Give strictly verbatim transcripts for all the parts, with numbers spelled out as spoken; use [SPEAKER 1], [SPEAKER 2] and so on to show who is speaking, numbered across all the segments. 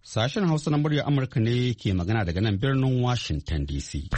[SPEAKER 1] Sashen Hausa na muryar Amurka ne ke magana daga nan birnin Washington D C.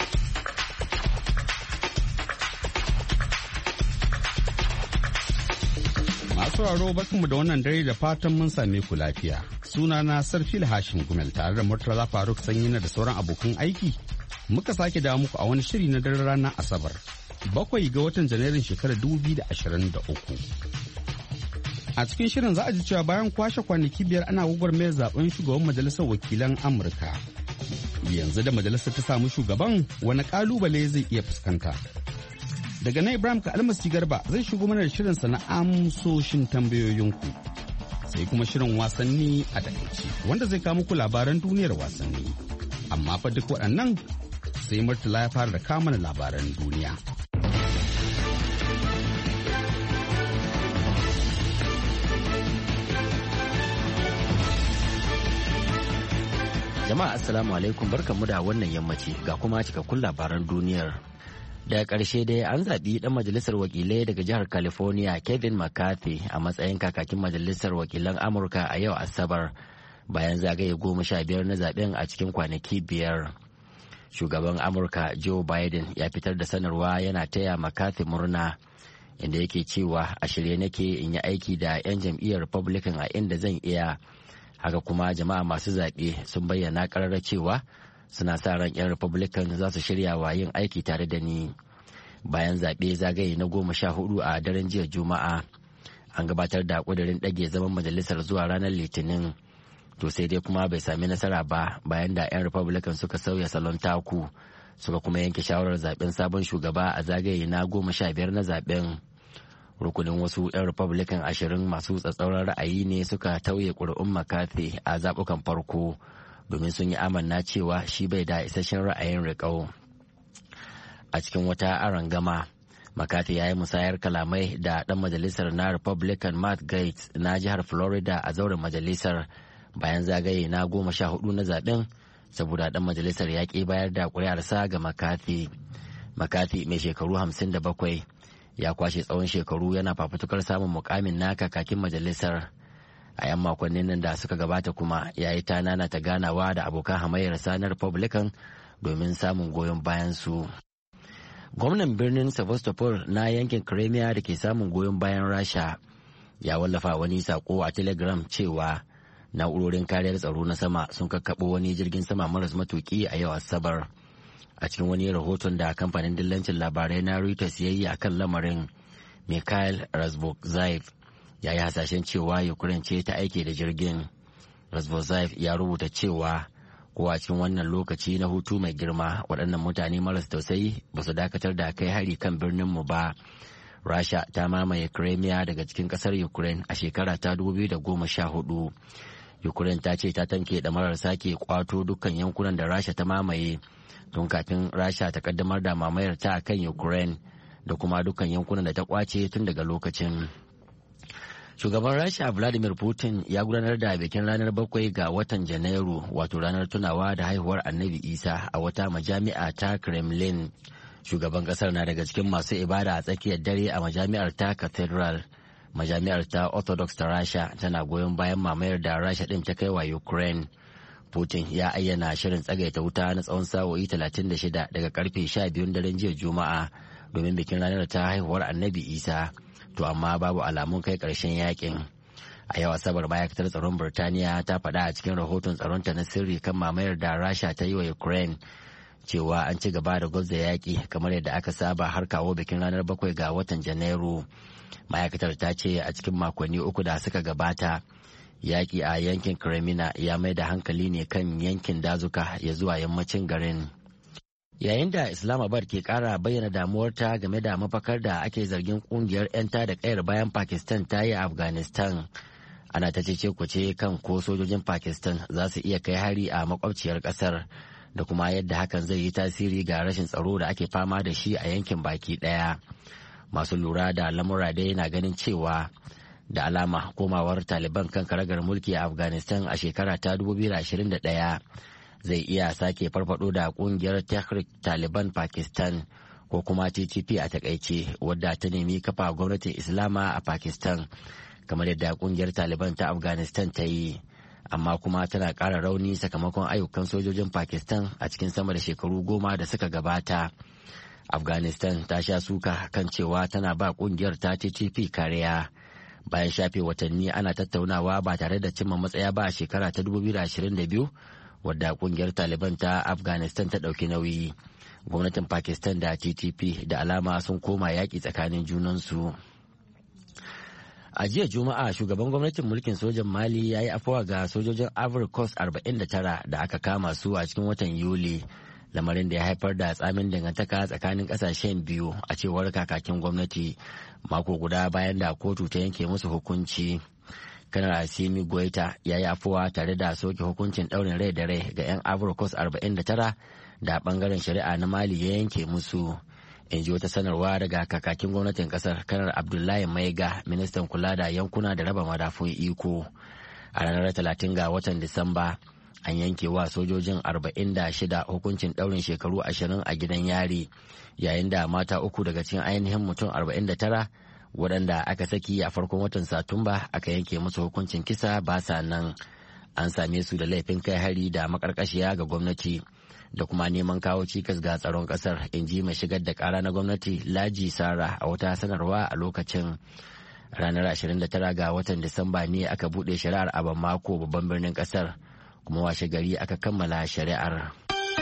[SPEAKER 1] Masu sauraro barkanmu da wannan dare da fatan mun same ku lafiya. Sunana Sarfil Hashim Gumel tare da Murtala Faruk Sanyina da sauran abokan aiki. Muka sake dawo muku a wani shiri na daren ranar Asabar. Bakwai ga watan Janairun shekarar dubu biyu da ashirin da uku. A cikin shirin za a ji cewa bayan kwashe kwanaki biyar ana gwagwarmayar zaben shugaban majalisar wakilan Amurka. Yanzu da majalisar ta samu shugaban wani kalubale zai iya fuskanta. Daga nan Ibrahim ka almasi garba zai shigo mana da shirinsa na amsoshin tambayoyinku. Sai kuma shirin wasanni a takaice wanda zai kawo muku labaran duniyar wasanni. Amma fa duk waɗannan sai Murtala ya fara da kama labaran duniya.
[SPEAKER 2] Jama'a assalamu alaikum, barkanmu da wannan yammaci ga kuma cikakkun labaran duniyar. Daga ƙarshe dai an zaɓi ɗan majalisar wakilai daga jihar California Kevin McCarthy a matsayin kakakin majalisar wakilan Amurka a yau Asabar bayan zagaye goma sha biyar na zaɓen a cikin kwanaki biyar. Shugaban Amurka Joe Biden ya fitar da sanarwa yana taya McCarthy murna inda yake cewa a shirye nake in yi aiki da 'yan jam'iyyar Republican a inda zan iya. Haka kuma jama'a masu zaɓe sun bayyana ƙararra cewa suna sa ran 'yan Republican za su shirya wa yin aiki tare da ni. Bayan zaɓe zagaye na goma sha hudu a daren jiya Juma'a an gabatar da ƙudurin ɗage zaman majalisar zuwa ranar Litinin. To sai dai kuma bai sami nasara ba bayan da 'yan Republican suka sauya salon taku suka kuma yanke shawarar zaɓen sabon shugaba a zagaye na goma sha biyar na zaɓen. Rukunin wasu 'yan Republican ashirin masu tsatsauran ra'ayi ne suka tauye ƙuri'un McCarthy a zaɓukan farko domin sun yi amanna cewa shi bai da isasshen ra'ayin riƙau. A cikin wata arangama, McCarthy ya yi musayar kalamai da ɗan majalisar na Republican Matt Gaetz na jihar Florida a zauren majalisar bayan zagaye na goma sha hudu na zaɓen saboda ɗan majalisar ya ƙi bayar da ƙuri'arsa ga McCarthy. McCarthy mai shekaru hamsin da bakwai ya kwashe tsawon shekaru yana fafutukar samun mukamin na kakakin majalisar. A 'yan makonnin nan da suka gabata kuma ya yi tanana ta ganawa da abokan hamayyarsa na Republican domin samun goyon bayan su. Gwamnan birnin Sevastopol na yankin Crimea da ke samun goyon bayan Rasha ya wallafa wani sako a Telegram cewa na'urorin kariyar tsaro na sama sun kakkaɓo wani jirgin sama maras matuki a yau Asabar. A cikin wani rahoton da kamfanin dillancin labarai na Reuters ya yi a kan lamarin, Mikhail Razvozhaev ya yi hasashen cewa Ukraine ce ta aike da jirgin. Razvozhaev ya rubuta cewa ko a cikin wannan lokaci na hutu mai girma waɗannan mutane maras tausayi ba su dakatar da kai hari kan birninmu ba. Rasha ta mamaye Crimea daga cikin ƙasar Ukraine a shekara ta dubu biyu da goma sha hudu. Ukraine ta ce ta tanke ɗamarar sake kwato dukkan yankunan da Rasha ta mamaye tun kafin Rasha ta kaddamar da mamayar ta kan Ukraine da kuma dukkan yankunan da ta kwace tun daga lokacin. Shugaban Rasha Vladimir Putin ya gudanar da bikin ranar bakwai ga watan Janairu wato ranar tunawa da haihuwar Annabi Isa a wata majami'a ta Kremlin. Shugaban kasar na daga cikin masu ibada a tsakiyar dare a majami'ar ta Cathedral. Majami'ar ta Orthodox ta Rasha tana goyon bayan mamayar da Rasha din ta kai wa Ukraine. Putin ya ayyana shirin tsagaita wuta na tsawon sa'o'i talatin da shida daga karfe sha biyun daren jiya Juma'a domin bikin ranar ta haihuwar Annabi Isa, to amma babu alamun kai ƙarshen yakin. A yau Asabar ma'aikatar tsaron Birtaniya ta faɗa a cikin rahoton tsaronta na sirri kan mamayar da Rasha ta yi wa Ukraine cewa an ci gaba da gwabza yaƙi kamar yadda aka saba har kawo bikin ranar bakwai ga watan Janairu. Ma'aikatar ta ce a cikin makonni uku da suka gabata yaƙi a yankin Crimea ya mai da hankali ne kan yankin dazuka ya zuwa yammacin garin. Yayin da Islamabad ke ƙara bayyana damuwarta game da mafakar da ake zargin ƙungiyar 'yan tada ƙayar bayan Pakistan ta yi a Afghanistan, ana ta cece kuce kan ko sojojin Pakistan za su iya kai hari a makwabciyar ƙasar da kuma yadda hakan zai yi tasiri ga rashin tsaro da ake fama da shi a yankin baki ɗaya. Masu lura da lamura dai na ganin cewa da alama komawar Taliban kan karagar mulki a Afghanistan a shekara ta dubu biyu da ashirin da ɗaya zai iya sake farfado da kungiyar Tehrik Taliban Pakistan ko kuma T T P a takaice, wadda ta nemi kafa gwamnatin Islama a Pakistan kamar yadda kungiyar Taliban ta Afghanistan ta yi. amma kuma tana ƙara rauni sakamakon ayyukan sojojin Pakistan a cikin sama da shekaru goma da suka gabata. Afghanistan ta sha suka kan cewa tana ba kungiyar ta T T P kariya bayan shafe watanni ana tattaunawa ba tare da cimma matsaya ba a shekara ta dubu biyu da ashirin da biyu wadda kungiyar Taliban ta Afghanistan ta ɗauki nauyi. Gwamnatin Pakistan da T T P da alama sun koma yaƙi tsakanin junansu. A jiya Juma'a shugaban gwamnatin mulkin sojan Mali ya yi afuwa ga sojojin Ivory Coast arba'in da tara da aka kama su a cikin watan Yuli, lamarin da ya haifar da tsamin dangantaka tsakanin kasashen biyu a cewar kakakin gwamnati mako guda bayan da kotu ta yanke musu hukunci. Kanar Assimi Goita ya yi afuwa tare da soke hukuncin ɗaurin rai da rai ga 'yan Ivory Coast arba'in da tara da bangaren shari'a na Mali ya yanke musu. In ji wata sanarwa daga kakakin gwamnatin kasar Kanar Abdullahi Maiga, ministan kula da yankuna da raba madafun iko. A ranar talatin ga watan Disamba an yanke wa sojojin arba'in da shida hukuncin ɗaurin shekaru ashirin a gidan yari, yayin da mata uku daga cikin ainihin mutum arba'in da tara waɗanda aka saki a farkon watan Satumba aka yanke musu hukuncin kisa ba sa nan. An same su da laifin kai hari da makarkashiya ga gwamnati da kuma neman kawo cikas ga tsaron kasar, in ji mai shigar da kara na gwamnati Laji Sara a wata sanarwa a lokacin. Ranar ashirin da tara ga watan Disamba ne aka buɗe shari'ar a Bamako, babban birnin kasar, kuma washe gari aka kammala shari'ar.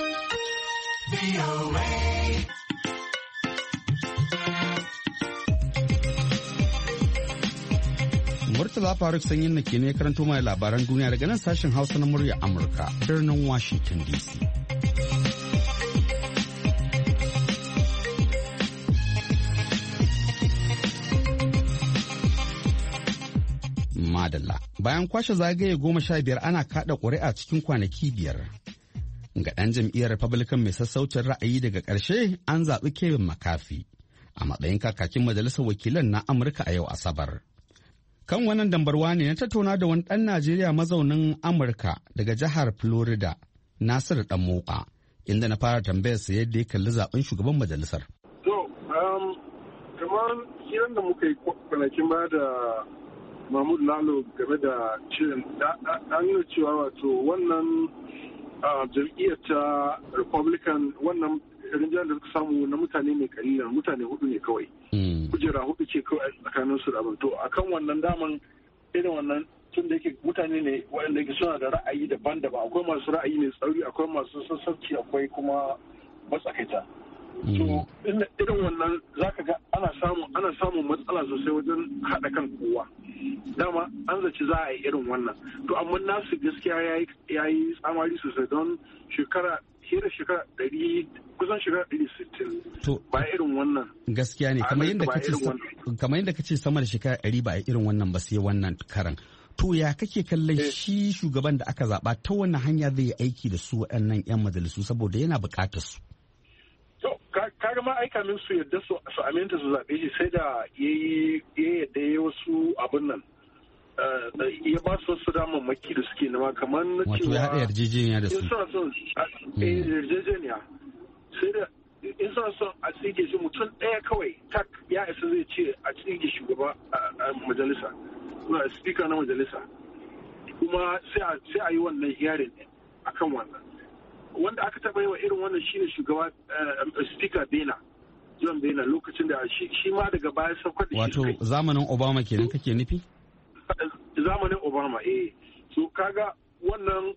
[SPEAKER 1] Murtala Faruk Sanyin na ke ne karanto mai labaran duniya daga nan sashen Hausa na murya Amurka, birnin Washington D C. Madalla. Bayan kwashe zagaye goma sha biyar ana kada ƙuri'a cikin kwanaki biyar. Ga ɗan jam'iyyar Republican mai sassaucin ra'ayi daga ƙarshe an zaɓi Kevin McCarthy a matsayin kakakin majalisar wakilan na Amurka a yau Asabar. Kan wannan dambarwa ne na tattauna da wani ɗan Najeriya mazaunin Amurka daga jihar Florida, Nasiru Ɗanmoka, inda na fara tambayar sa yadda ya kalli zaɓen shugaban majalisar.
[SPEAKER 3] To, kamar kiran da muka yi kwanakin ba da Mahmud Lalo game da shirin an nuna cewa wato wannan jam'iyyar ta Republican wannan rinjiyar da suka samu na mutane mai kalilan mutane hudu ne kawai. Kujera hudu ce kawai tsakanin su da abin. To akan wannan daman irin wannan tun da yake mutane ne waɗanda yake suna da ra'ayi daban-daban, akwai masu ra'ayi mai tsauri, akwai masu sassauci, akwai kuma matsakaita. To irin wannan zaka ga ana samun ana samun matsala sosai wajen haɗa kan kowa. Dama an zaci za a yi irin wannan. To amma nasu gaskiya ya yi tsamari sosai don shekara hira shekara ɗari kusan shekara ɗari sittin ba irin wannan.
[SPEAKER 1] Gaskiya ne kamar yadda kace kamar yadda kace sama da shekara ɗari ba irin wannan ba sai wannan karan. To ya kake kallon shi shugaban da aka zaba ta wannan hanya zai yi aiki da su waɗannan 'yan majalisu saboda yana buƙatar su.
[SPEAKER 3] Kaga ma aika min su yadda su aminta su zaɓe shi sai da ya yi yadda ya wasu abin nan ya ba su wasu damammaki da suke nama kamar na cewa
[SPEAKER 1] wato ya haɗa yarjejeniya da su
[SPEAKER 3] in suna son yarjejeniya sai da in suna son a tsige shi mutum ɗaya kawai tak ya isa zai ce a tsige shugaba a majalisa na speaker na majalisa kuma sai a yi wannan hearing akan wannan. Wanda aka taɓa yi wa irin wannan shine shugaba speaker Bena, John Bena, lokacin da shi ma daga baya saukar da shi.
[SPEAKER 1] Wato zamanin Obama kenan kake nufi?
[SPEAKER 3] Zamanin Obama, eh. So kaga wannan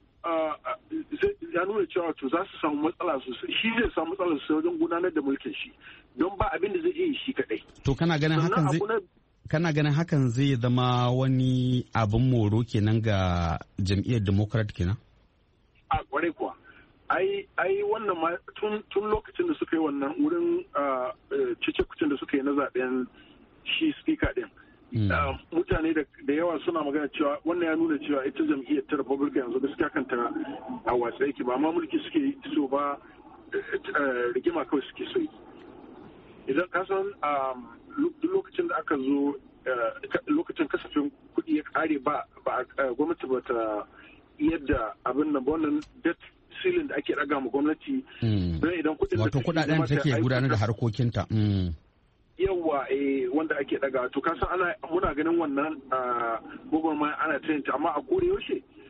[SPEAKER 3] ya nuna cewa to za su samu matsala sosai. Shi zai samu matsala sosai wajen gudanar da mulkin shi. Don ba abin da zai iya shi kadai.
[SPEAKER 1] To kana ganin hakan zai kana ganin hakan zai zama wani abin moro kenan ga jam'iyyar Democrat kenan?
[SPEAKER 3] A kwarai kuwa. ai ai wannan ma tun tun lokacin da suka yi wannan wurin cece kucin da suka yi na zaben shi speaker din mutane da yawa suna magana cewa wannan ya nuna cewa ita jam'iyyar ta Republican yanzu gaskiya kanta a watsa yake ba ma mulki suke so ba rigima kawai suke so idan ka san duk lokacin da aka zo lokacin kasafin kuɗi ya kare ba gwamnati ba ta yadda abin nan ba wannan debt silin da ake raga ma gwamnati don idan kudin
[SPEAKER 1] wato kudaden da take gudanar da harkokinta
[SPEAKER 3] yawa eh wanda ake daga to kasan ana muna ganin wannan gwamnati ana tayanta amma a kore yaushe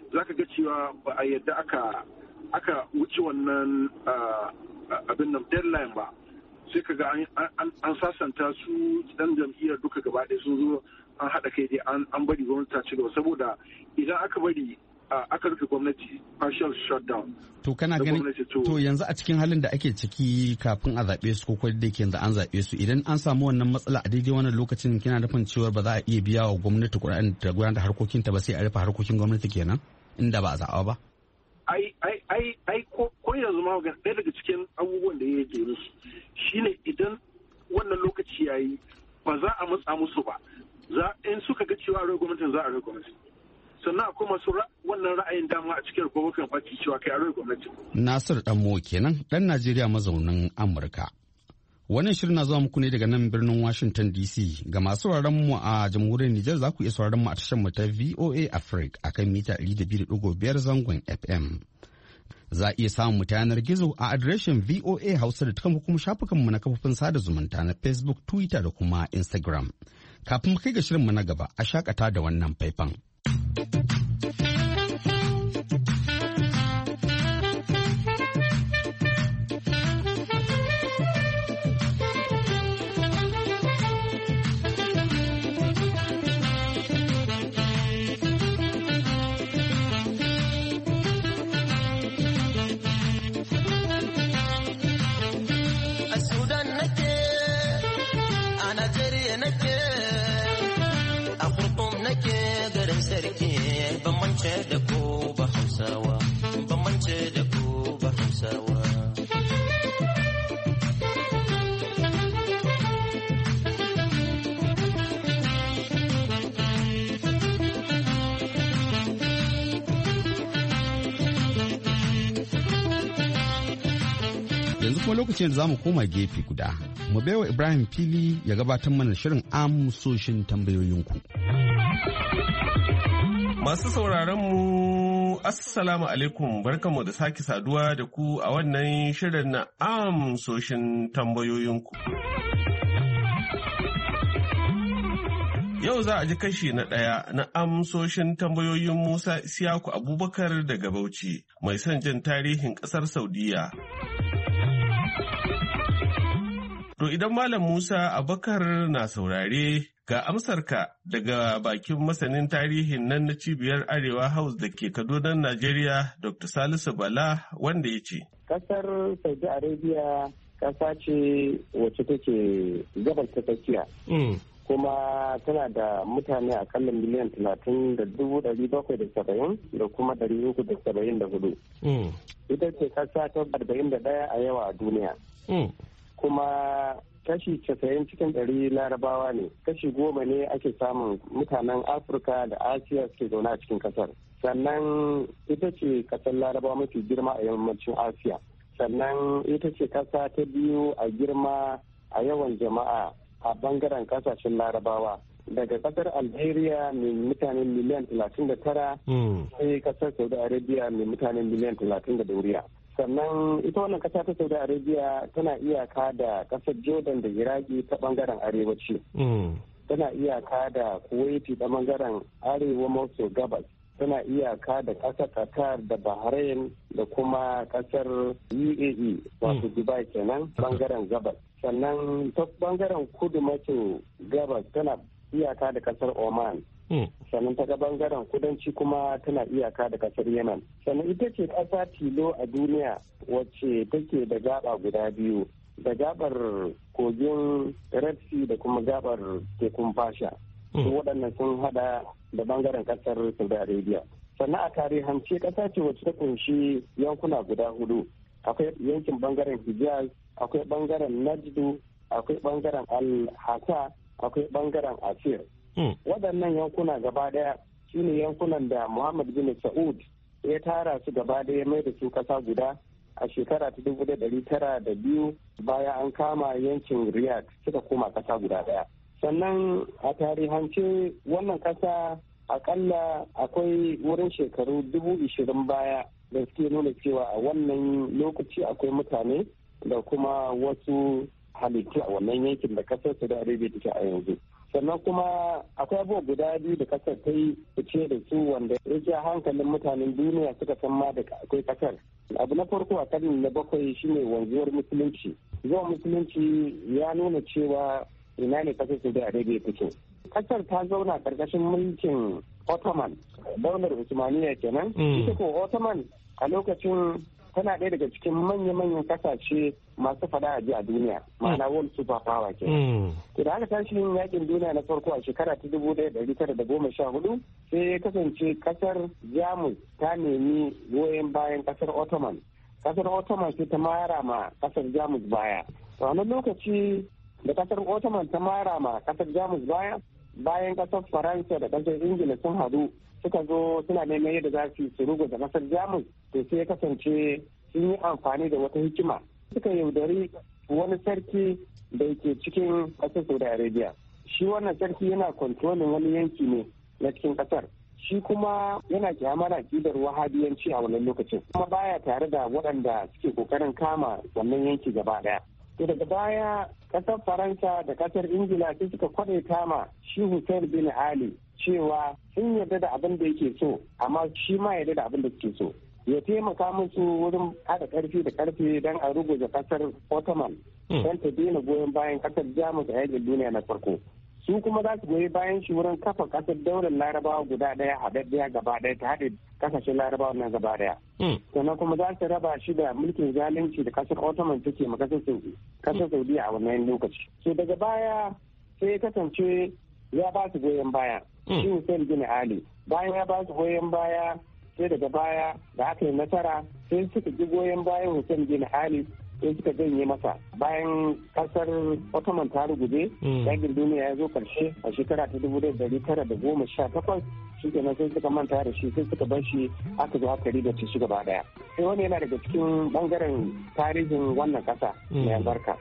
[SPEAKER 3] za ka ga cewa ba a yadda aka aka wuce wannan abin nan deadline ba, sai ka ga an sasanta su dan jam'iyyar duka gaba ɗaya sun zo an haɗa kai dai an bari gwamnati ta ci gaba, saboda idan aka bari aka rufe gwamnati partial shutdown.
[SPEAKER 1] To kana ganin to yanzu a cikin halin da ake ciki kafin a zaɓe su ko da yake yanzu an zaɓe su, idan an samu wannan matsala a daidai wannan lokacin kina nufin cewa ba za a iya biya wa gwamnati kuɗaɗen da gudanar da harkokinta ba sai a rufe harkokin gwamnati kenan inda ba a zaɓa ba?
[SPEAKER 3] Ai ai ai ai ko yanzu ma ɗaya daga cikin abubuwan da ya yi musu shine idan wannan lokaci yayi ba za a matsa musu ba, za in suka ga cewa rai gwamnatin za a rai gwamnati. Sannan akwai masu wannan ra'ayin dama a cikin Republican Party cewa kai a rai gwamnati.
[SPEAKER 1] Nasir Danmo kenan dan Najeriya mazaunin Amurka. Wannan shirin na zuwa muku ne daga nan birnin Washington D C. Ga masu sauraron mu a jamhuriyar Nijar za ku iya sauraron mu a tashar mu ta V O A Africa akan mita ɗari da biyu da ɗigo biyar zangon F M. Za a iya samun mu ta yanar gizo a adireshin V O A Hausa da kuma kuma shafukan mu na kafofin sada zumunta na Facebook, Twitter da kuma Instagram. Kafin mu kai ga shirin mu na gaba, a shakata da wannan faifan.
[SPEAKER 4] da ku ba Hausawa, ban mance da ku ba Hausawa.
[SPEAKER 1] Yanzu kuma lokacin da za mu koma gefe guda, mu baiwa Ibrahim fili ya gabatar mana shirin amsoshin tambayoyinku.
[SPEAKER 5] Masu sauraron mu Assalamu alaikum, barkanmu da sake saduwa da ku a wannan shirin na amsoshin tambayoyinku. Yau za a ji kashi na ɗaya na amsoshin tambayoyin Musa Isiyaku Abubakar daga Bauchi, mai son jin tarihin ƙasar Saudiya. To idan Malam Musa Abubakar na saurare, ga amsarka daga bakin masanin tarihin nan na cibiyar Arewa House da ke Kaduna, Najeriya, Doctor Salisu Bala, wanda ya ce.
[SPEAKER 6] Kasar Saudi Arabia kasa ce wacce take gabas ta tsakiya. Kuma tana da mutane akalla miliyan talatin da dubu ɗari bakwai da saba'in da kuma ɗari uku da saba'in da hudu. Ita ce kasa ta arba'in da ɗaya a yawa a duniya. Kuma kashi casa'in cikin ɗari larabawa ne, kashi goma ne ake samun mutanen Afirka da Asiya suke zaune a cikin kasar. Sannan ita ce kasar larabawa mafi girma a yammacin Asiya. Sannan ita ce kasa ta biyu a girma a yawan jama'a a bangaren kasashen larabawa. Daga kasar Algeria mai mutane miliyan talatin da tara sai kasar Saudi Arabia mai mutane miliyan talatin da dauriya. Sannan ita wannan kasa ta Saudi Arabia tana iyaka da kasar Jordan da Iraki ta bangaren arewaci. Tana iyaka da Kuwaiti ta bangaren arewa maso gabas. Tana iyaka da kasar Qatar da Bahrain da kuma kasar U A E wato Dubai kenan bangaren gabas. Sannan ta bangaren kudu maso gabas tana iyaka da kasar Oman. Sannan ta ga bangaren kudanci kuma tana iyaka da kasar Yemen. Sannan ita ce ƙasa tilo a duniya wacce take da gaba guda biyu, da gabar kogin Red Sea da kuma gabar tekun Fasha. Su waɗannan sun hada da bangaren kasar Saudi Arabia. Sannan a tarihance ƙasa ce wacce ta kunshi yankuna guda hudu. Akwai yankin bangaren Hijaz, akwai bangaren Najdu, akwai bangaren Al-Hasa, akwai bangaren Asir. Waɗannan yankuna gaba ɗaya shine yankunan da Muhammad bin Sa'ud ya tara su gaba ɗaya mai da su ƙasa guda a shekara ta dubu da ɗari tara da biyu bayan an kama yankin Riyadh suka koma ƙasa guda ɗaya. Sannan a tarihance wannan ƙasa akalla akwai wurin shekaru dubu ishirin baya da suke nuna cewa a wannan lokaci akwai mutane da kuma wasu halittu a wannan yankin da ƙasar Saudi Arabia take a yanzu. sannan kuma akwai abubuwa guda biyu da kasar ta yi fice da su wanda ya ja hankalin mutanen duniya suka san ma da akwai kasar. Abu na farko a karni na bakwai shine wanzuwar musulunci. Zuwan musulunci ya nuna cewa ina ne kasar Saudi Arabia take. Kasar ta zauna karkashin mulkin Ottoman, daular Usmaniya kenan. Ita ko Ottoman a lokacin tana ɗaya daga cikin manya-manyan kasashe masu fada a ji a duniya, ma'ana world super power ke. To da aka tashi yin yakin duniya na farko a shekara ta dubu ɗaya ɗari tara da goma sha hudu sai ya kasance kasar Jamus ta nemi goyon bayan kasar Ottoman. Kasar Ottoman sai ta mara ma kasar Jamus baya. To a lokaci da kasar Ottoman ta mara ma kasar Jamus baya, bayan kasar Faransa da kasar Ingila sun hadu suka zo suna neman yadda za su su rugu da kasar Jamus, to sai ya kasance sun yi amfani da wata hikima suka yaudari wani sarki da yake cikin kasar Saudi Arabia. Shi wannan sarki yana kontrolin wani yanki ne na cikin kasar, shi kuma yana kyamar akidar wahabiyanci a wannan lokacin, kuma baya tare da waɗanda suke kokarin kama wannan yanki gaba ɗaya. To daga baya kasar Faransa da kasar Ingila sai suka kwadaita ma shi Hussein bin Ali cewa sun yarda da abin da yake so, amma shi ma yarda da abin da suke so. Ya taimaka musu wurin haɗa ƙarfi da ƙarfe don a rubuta kasar Ottoman don ta daina goyon bayan kasar Jamus a yakin duniya na farko. Su kuma za su goyi bayan shi wurin kafa kasar daular Larabawa guda ɗaya haɗaɗɗiya gaba ɗaya ta haɗe kasashen Larabawa na gaba ɗaya. Sannan kuma za su raba shi da mulkin zalunci da kasar Ottoman take ma kasar Saudiya a wannan lokaci. So daga baya sai ya kasance ya ba su goyon baya. Shi Hussein bin Ali bayan ya ba su goyon baya sai daga baya da aka yi nasara sai suka ji goyon bayan Hussein bin Ali sai suka janye masa bayan kasar Ottoman ta ruguje. Yakin duniya ya zo karshe a shekara ta dubu ɗari tara da goma sha takwas shi kenan sai suka manta da shi sai suka bar shi aka zo aka riba shi gaba daya. Sai wani yana daga cikin bangaren tarihin wannan kasa mai albarka.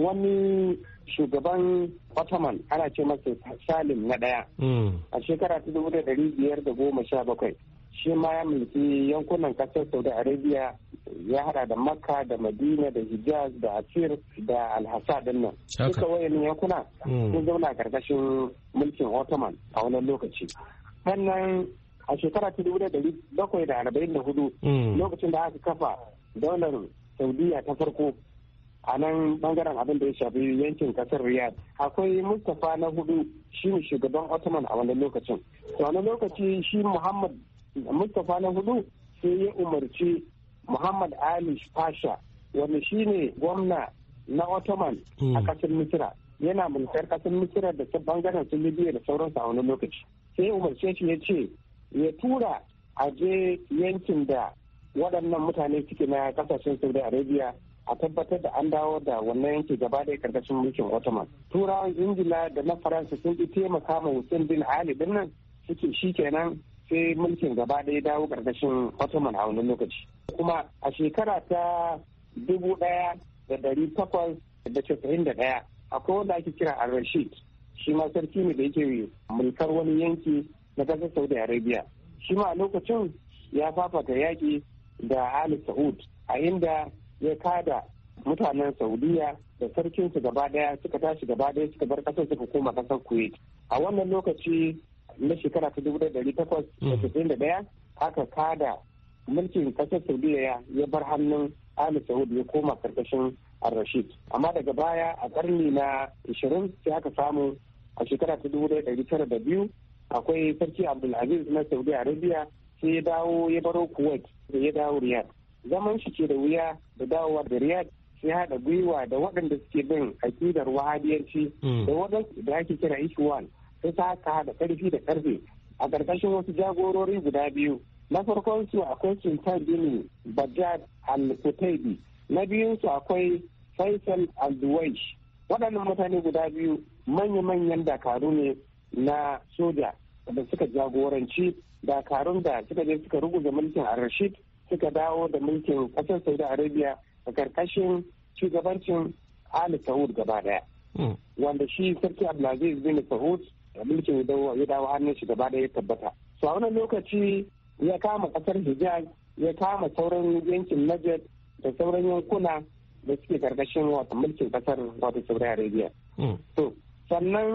[SPEAKER 6] Wani shugaban Ottoman ana ce masa Salim na daya a shekara ta dubu ɗari biyar da goma sha bakwai shi ma ya mulki yankunan kasar Saudi Arabia, ya hada da Makka da Madina da Hijaz da Asir da Alhassa din nan. Duka wayannan yankuna sun zauna a karkashin mulkin Ottoman a wannan lokaci. Sannan a shekara ta dubu ɗari bakwai da arba'in da hudu lokacin da aka kafa daular Saudiya ta farko a nan bangaren abin da ya shafi yankin kasar Riyadh, akwai Mustapha na hudu shi ne shugaban Ottoman a wannan lokacin. To a wannan lokaci shi Muhammad Mustapha na hudu sai ya umarci Muhammad Ali Pasha wanda shi ne gwamna na Ottoman a kasar Misira, yana mulkar kasar Misira da bangaren su Libya da sauransu a wani lokaci. Sai ya umarce shi ya ce ya tura a je yankin da waɗannan mutane suke na kasashen Saudi Arabia a tabbatar da an dawo da wannan yanki gaba da karkashin mulkin Ottoman. Turawan Ingila da na Faransa sun ƙi taimaka ma Hussein bin Ali din nan suke shi kenan sai mulkin gaba ɗaya dawo ƙarƙashin Ottoman a wani lokaci. Kuma a shekara ta dubu ɗaya da ɗari takwas da casa'in da ɗaya akwai wanda ake kira al-Rashid, shi ma sarki ne da yake mulkar wani yanki na ƙasar Saudi Arabia. Shi ma a lokacin ya fafata yaƙi da Ali Saud a inda ya kada mutanen Saudiya da sarkinsu gaba ɗaya suka tashi gaba ɗaya suka bar ƙasar suka koma ƙasar Kuwait. A wannan lokaci na shekara ta dubu ɗari takwas da casa'in da ɗaya aka kada mulkin kasar Saudiya ya bar hannun Ali Saud ya koma karkashin Al-Rashid. Amma daga baya a karni na ishirin sai aka samu a shekara ta dubu ɗari tara da biyu akwai sarki Abdulaziz na Saudi Arabia sai ya dawo ya baro Kuwait da ya dawo Riyadh. Zaman shi ke da wuya da dawowa da Riyadh sai haɗa gwiwa da waɗanda suke bin aƙidar wahabiyanci da waɗanda da ake kira Ikhwan. Sai ta haka haɗa ƙarfi da ƙarfe a ƙarƙashin wasu jagorori guda biyu. Na farkon su akwai Sultan bin Bajad al-Qutaybi, na biyun su akwai Faisal al-Duwaish. Waɗannan mutane guda biyu manya-manyan dakaru ne na soja da suka jagoranci dakarun da suka je suka ruguza mulkin al-Rashid suka dawo da mulkin ƙasar Saudi Arabia a ƙarƙashin shugabancin Ali Saud gaba ɗaya. Wanda shi Sarki Abdulaziz bin Saud mulkin ya dawo hannun shi gaba ɗaya ya tabbata. So a wannan lokaci ya kama kasar Hijaz, ya kama sauran yankin Najd da sauran yankuna da suke karkashin wata mulkin kasar wata Saudi Arabia. To sannan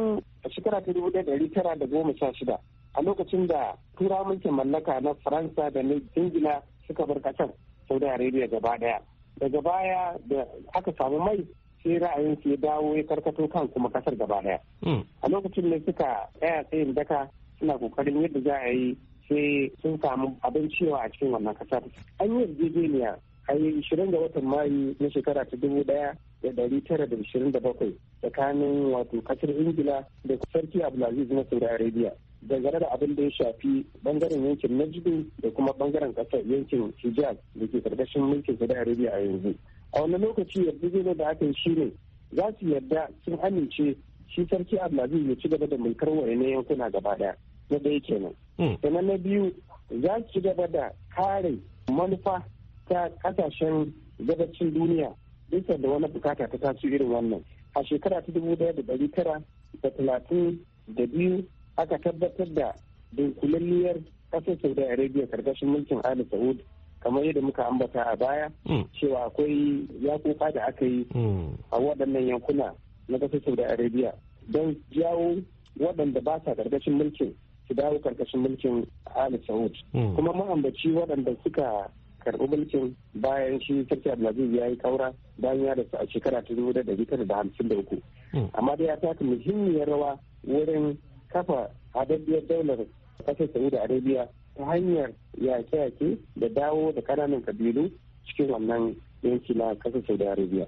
[SPEAKER 6] a shekara ta dubu ɗari tara da goma sha shida a lokacin da tura mulkin mallaka na Faransa da na Ingila suka bar ƙasar Saudi Arabia gaba ɗaya. Daga baya da aka samu mai sai ra'ayin su ya dawo ya karkato kan kuma ƙasar gaba ɗaya. A lokacin ne suka tsaya tsayin daka suna kokarin yadda za a yi sai sun samu abin cewa a cikin wannan kasar. An yi yarjejeniya a yi ishirin ga watan Mayu na shekara ta dubu ɗaya da ɗari tara da ishirin da bakwai tsakanin wato kasar Ingila da sarki Abdulaziz na Saudi Arabia dangane da abin da ya shafi bangaren yankin Najd da kuma bangaren kasar yankin Hijaz da ke karkashin mulkin Saudi Arabia a yanzu. A wani lokaci yarjejeniyar da aka yi shine za su yarda sun amince shi sarki Abdulaziz ya ci gaba da mulkar wayannan yankuna gaba daya na ɗaya kenan. Sannan na biyu za su ci gaba da kare manufa ta kasashen gabacin duniya bisa da wani bukata ta taso irin wannan. A shekara ta dubu daya da ɗari tara da talatin da biyu aka tabbatar da dunkulalliyar ƙasar Saudi Arabia karkashin mulkin Ali Saud kamar yadda muka ambata a baya cewa akwai yakuka da aka yi a waɗannan yankuna na ƙasar Saudi Arabia don jawo waɗanda ba sa karkashin mulkin su dawo karkashin mulkin Ali Saud. Kuma ma'ambaci waɗanda suka karɓi mulkin bayan shi sarki Abdulaziz ya yi kaura bayan ya rasu a shekara ta dubu da ɗari tara da hamsin da uku. Amma dai ya taka muhimmiyar rawa wurin kafa haɗaɗɗiyar daular ƙasar Saudi Arabia ta hanyar yaƙe-yaƙe da dawo da ƙananan kabilu cikin wannan yanki na ƙasar Saudi Arabia.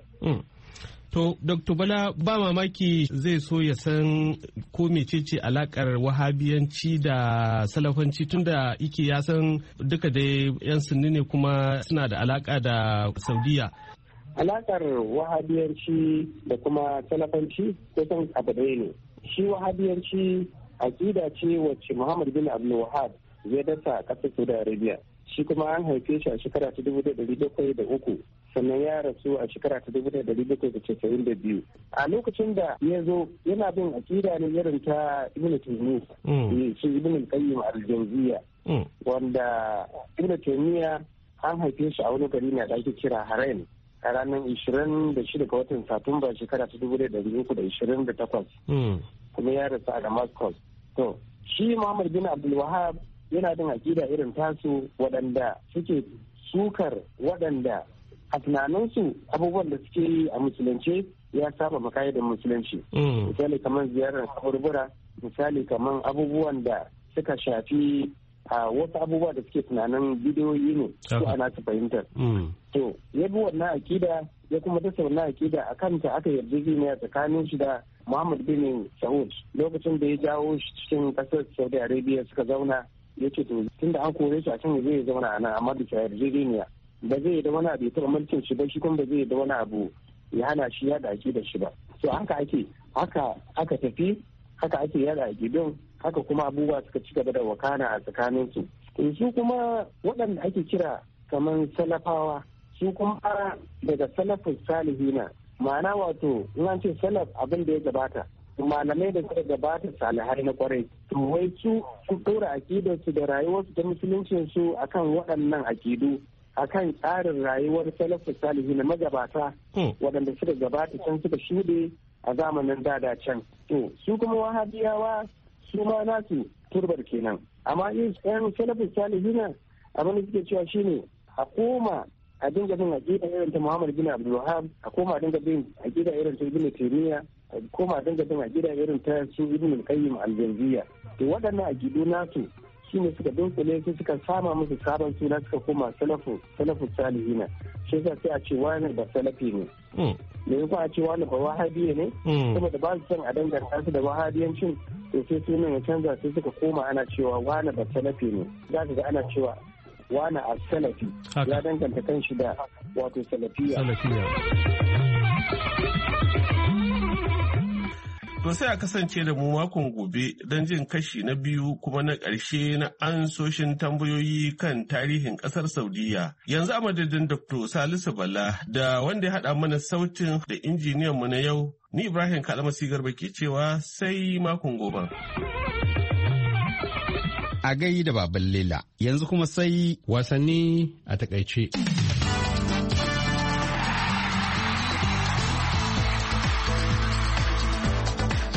[SPEAKER 5] To, Doktor Bala ba mamaki zai so ya san ko mecece alakar wahabiyanci da salafanci tunda ike ya san duka dai 'yan sunni ne kuma suna da alaka da Saudiya.
[SPEAKER 6] Alakar wahabiyanci da kuma salafanci kusan abu ɗaya ne. Shi wahabiyanci aƙida ce wacce Muhammad bin Abdul Wahab ya dasa a ƙasar Saudi Arabia. Shi kuma an haife shi a shekara ta dubu da ɗari bakwai da uku. Sannan ya rasu a shekara ta dubu da ɗari bakwai da casa'in da biyu. A lokacin da ya zo yana bin aƙida ne irin ta Ibn Taymiyyah, shi Ibn al-Qayyim al-Jawziyya, wanda Ibn Taymiyyah an haife shi a wani gari ne da ake kira Harain a ranar ishirin da shida ga watan Satumba shekara ta dubu da ɗari uku da ishirin da takwas. Kuma ya rasu a Damascus. To, shi Muhammad bin Abdul Wahab yana bin aƙida irin tasu waɗanda suke sukar waɗanda a tunaninsu abubuwan da suke yi a musulunci ya saba makayar musulunci. Misali kamar ziyarar kaburbura, misali kamar abubuwan da suka shafi a wasu abubuwa da suke tunanin bidiyoyi ne su ana su fahimtar. To, ya bi wannan akida ya kuma dasa wannan akida a kanta aka yarjejeniya tsakanin shi da Muhammad bin Saud lokacin da ya jawo shi cikin ƙasar Saudi Arabia suka zauna ya ce to tunda an kore shi a can zai zauna a nan amma bisa yarjejeniya. Ba zai da wani abu ya taɓa mulkin shi ba shi kuma ba zai da wani abu ya hana shi yada da shi ba. So haka ake haka aka tafi haka ake yada akidun haka kuma abubuwa suka ci gaba da wakana a tsakanin su. Su kuma waɗanda ake kira kamar salafawa su kuma daga salafin salihina ma'ana wato in an ce salaf abin da ya gabata malamai da suka gabata salihai na kwarai to wai su su ɗora akidarsu da rayuwarsu ta musuluncin su akan waɗannan akidu akan tsarin rayuwar salafin salihi na magabata waɗanda suka gabata can suka shuɗe a zamanin dada can. To su kuma wahabiyawa su ma nasu turbar kenan. Amma yin yan salafin salihi na abin da suke cewa shine a koma a dinga bin aƙida irin ta Muhammad bin Abdul Wahab, a koma a dinga bin aƙida irin ta Ibn Taymiyyah, a koma a dinga bin aƙida irin ta su Ibn al-Qayyim al-Jawziyya. To waɗannan aƙidu nasu shi ne suka dunkule su suka sama musu sabon suna suka koma salafu salafu salihina shi yasa sai a ce wani ba salafi ne me yasa a ce wani ba wahabiya ne saboda ba su son a danganta su da wahabiyancin to sai sunan ya canza sai suka koma ana cewa wani ba salafi ne za ka ga ana cewa wani a salafi ya danganta kan shi da wato salafiya.
[SPEAKER 5] To sai a kasance da mu makon gobe don jin kashi na biyu kuma na ƙarshe na ansoshin tambayoyi kan tarihin ƙasar Saudiya. Yanzu a madadin Doktor Salisu Bala da wanda ya haɗa mana sautin da injiniyan mu na yau, ni Ibrahim Kalmasi Garba ke cewa sai makon gobe.
[SPEAKER 1] A gai da baban Lela, yanzu kuma sai
[SPEAKER 7] wasanni a takaice.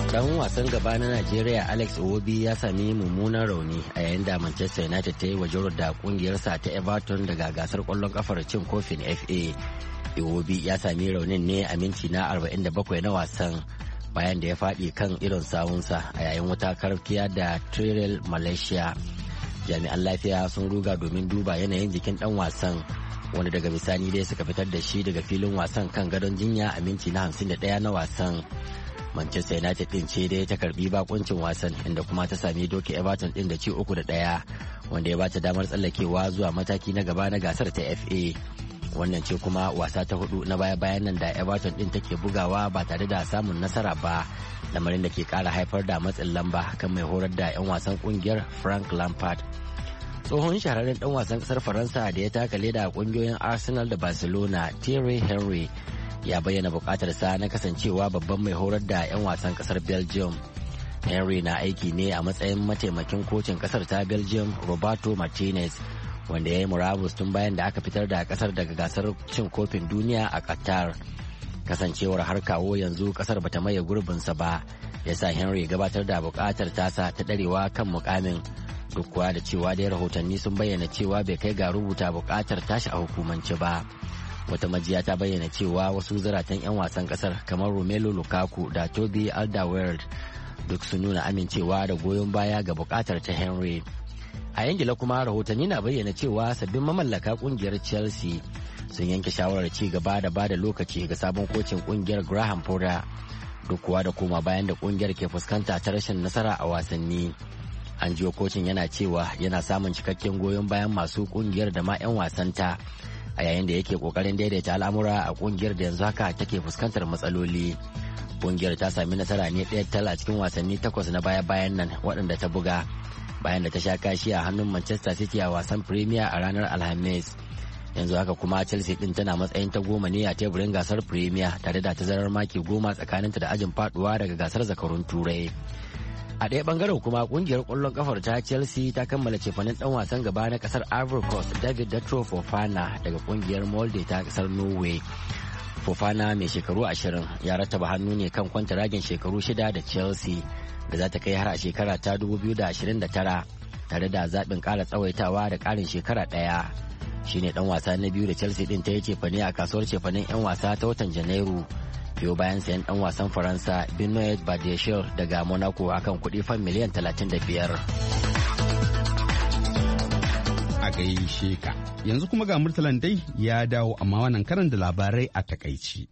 [SPEAKER 2] Dan wasan gaba na Najeriya Alex Iwobi ya sami mummunan rauni a yayin da Manchester United ta yi wa da kungiyarsa ta Everton daga gasar kwallon kafar cin kofin F A. Iwobi ya sami raunin ne a minti na arba'in da bakwai na wasan bayan da ya faɗi kan irin sawunsa a yayin wata karkiya da Tyrrell Malaysia. Jami'an lafiya sun ruga domin duba yanayin jikin dan wasan, wanda daga bisani dai suka fitar da shi daga filin wasan kan gadon jinya a minti na hamsin da ɗaya na wasan. Manchester United din ce dai ta karbi bakuncin wasan, inda kuma ta sami doki Everton din da ci uku da ɗaya, wanda ya bata damar tsallakewa zuwa mataki na gaba na gasar ta F A. Wannan ce kuma wasa ta hudu na baya-bayan nan da Everton din take bugawa ba tare da samun nasara ba, lamarin da ke kara haifar da matsin lamba kan mai horar da 'yan wasan kungiyar Frank Lampard. Tsohon shahararren dan wasan kasar Faransa da ya taka leda a kungiyoyin Arsenal da Barcelona, Thierry Henry, ya bayyana bukatarsa na kasancewa babban mai horar da 'yan wasan kasar Belgium. Henry na aiki ne a matsayin mataimakin kocin kasar ta Belgium Roberto Martinez, wanda ya yi murabus tun bayan da aka fitar da kasar daga gasar cin kofin duniya a Qatar. Kasancewar har kawo yanzu kasar bata maye gurbinsa ba, ya sa Henry gabatar da bukatar tasa ta darewa kan mukamin, duk kuwa da cewa dai rahotanni sun bayyana cewa bai kai ga rubuta bukatar tashi a hukumance ba. Wata majiya ta bayyana cewa wasu zaratan 'yan wasan kasar kamar Romelu Lukaku da Toby Alderweireld duk sun nuna amincewa da goyon baya ga bukatar ta Henry. A Ingila kuma rahotanni na bayyana cewa sabbin mamallaka kungiyar Chelsea sun yanke shawarar ci gaba da bada lokaci ga sabon kocin kungiyar Graham Potter, duk kuwa da koma bayan da kungiyar ke fuskanta ta rashin nasara a wasanni. An jiyo kocin yana cewa yana samun cikakken goyon bayan masu kungiyar da ma 'yan wasanta, a yayin da yake kokarin daidaita al'amura a kungiyar da yanzu haka take fuskantar matsaloli. Kungiyar ta sami nasara ne ɗaya tal a cikin wasanni takwas na baya-bayan nan waɗanda ta buga, bayan da ta sha kashi a hannun Manchester City a wasan Premier a ranar Alhamis. Yanzu haka kuma Chelsea din tana matsayin ta goma ne a teburin gasar Premier, tare da tazarar maki goma tsakaninta da ajin faduwa daga gasar zakarun Turai. A ɗaya bangaren kuma kungiyar ƙwallon kafar ta Chelsea ta kammala cefanen ɗan wasan gaba na ƙasar Ivory Coast David Datro Fofana daga kungiyar Molde ta ƙasar Norway. Fofana mai shekaru ashirin ya rattaba hannu ne kan kwantaragin shekaru shida da Chelsea da za ta kai har a shekara ta dubu biyu da ashirin da tara, tare da zaɓin ƙara tsawaitawa da ƙarin shekara ɗaya. Shi ne ɗan wasa na biyu da Chelsea ɗin ta yi cefane a kasuwar cefanen 'yan wasa ta watan Janairu, biyo bayan sayan dan wasan Faransa Benoit Badiashile daga Monaco akan kuɗi fan miliyan talatin da biyar.
[SPEAKER 1] A gaishe ka, yanzu kuma ga Murtalan dai ya dawo, amma wannan karan da labarai a takaici.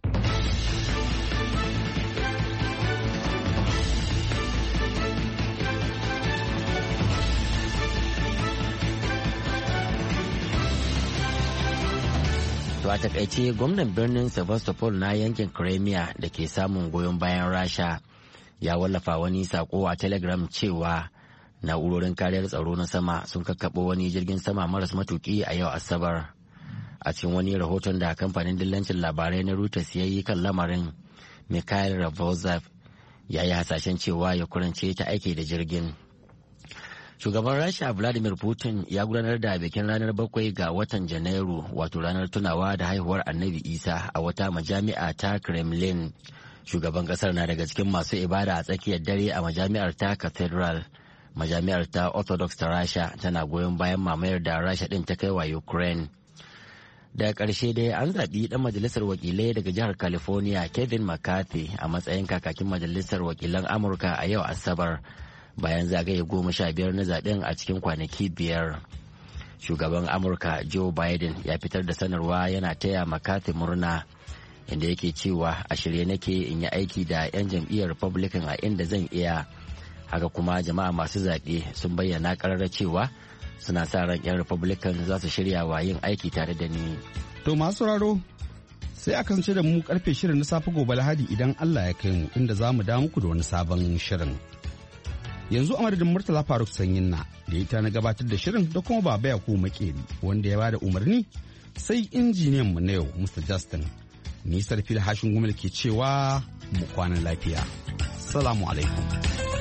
[SPEAKER 2] To a takaice, gwamnan birnin Sevastopol na yankin Crimea da ke samun goyon bayan Rasha ya wallafa wani sako a Telegram cewa na'urorin kariyar tsaro na sama sun kakkaɓo wani jirgin sama maras matuki a yau Asabar. A cikin wani rahoton da kamfanin dillancin labarai na Reuters ya yi kan lamarin, Mikhail Ravozav ya yi hasashen cewa Ukraine ce ta aike da jirgin. Shugaban Rasha Vladimir Putin ya gudanar da bikin ranar bakwai ga watan Janairu, wato ranar tunawa da haihuwar Annabi Isa, a wata majami'a ta Kremlin. Shugaban kasar na daga cikin masu ibada a tsakiyar dare a majami'ar ta Cathedral. Majami'ar ta Orthodox ta Rasha tana goyon bayan mamayar da Rasha din ta kai wa Ukraine. Daga ƙarshe dai an zaɓi ɗan majalisar wakilai daga jihar California Kevin McCarthy a matsayin kakakin majalisar wakilan Amurka a yau Asabar, bayan zagaye goma sha biyar na zaben a cikin kwanaki biyar. Shugaban Amurka Joe Biden ya fitar da sanarwa yana taya McCarthy murna, inda yake cewa a shirye nake in yi aiki da 'yan jam'iyyar Republican a inda zan iya. Haka kuma jama'a masu zaɓe sun bayyana ƙararra cewa suna sa ran 'yan Republican za su shirya wa yin aiki tare da ni.
[SPEAKER 1] To masu raro sai a kasance da mu karfe shirin na safe gobe Lahadi idan Allah ya kai mu, inda za mu da muku da wani sabon shirin. Yanzu a madadin Murtala Faruk Sanyin na da ita na gabatar da shirin, da kuma Baba Yakubu Makeri wanda ya bada umarni, sai injiniyan mu na yau Mister Justin. Ni Sarfil Hashin Gumel ke cewa mu kwana lafiya. Salamu alaikum.